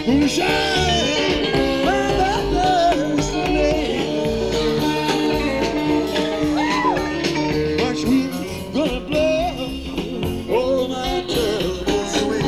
Moonshine, my destiny. But who's gonna blow all my troubles away?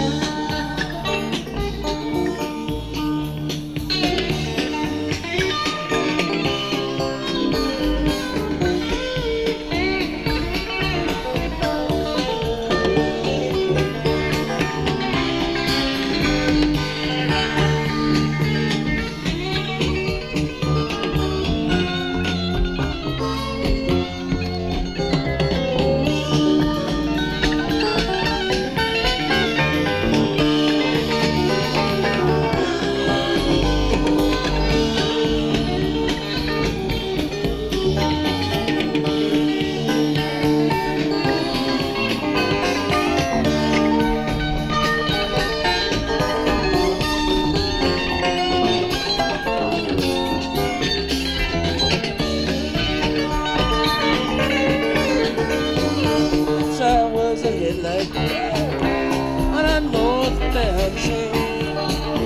Like on a northbound train.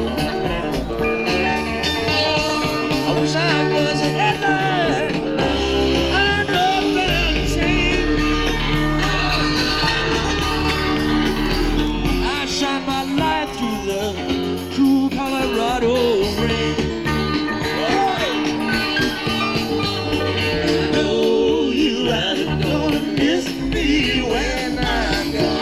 I wish I was a headlight on a northbound train. I shine my light through the cool Colorado rain. I know you ain't gonna miss me when I'm gone.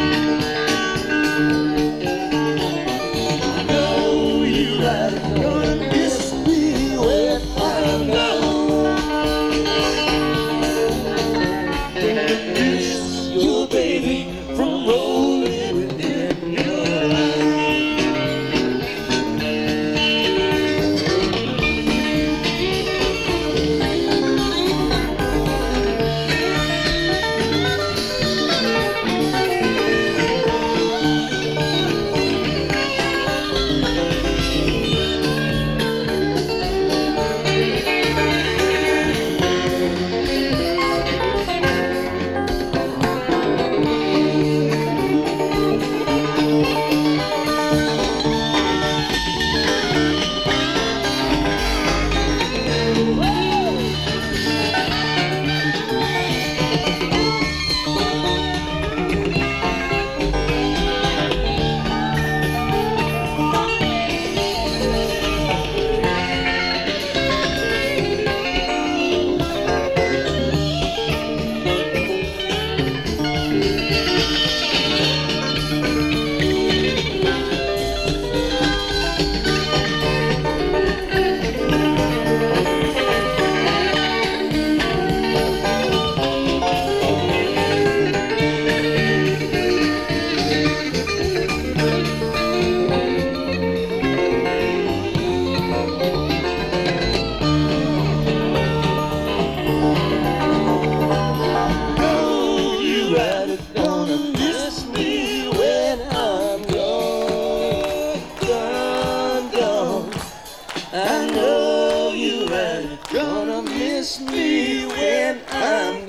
I know you ain't gonna miss me when I'm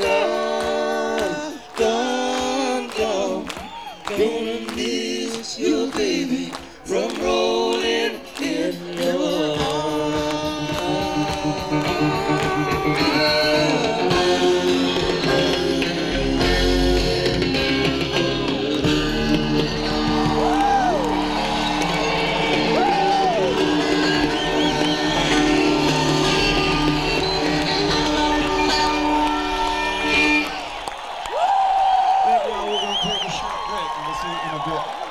gone, gone, gone. Gonna miss you, baby, from rolling in your Thank y'all. We're going to take a short break and we'll see you in a bit.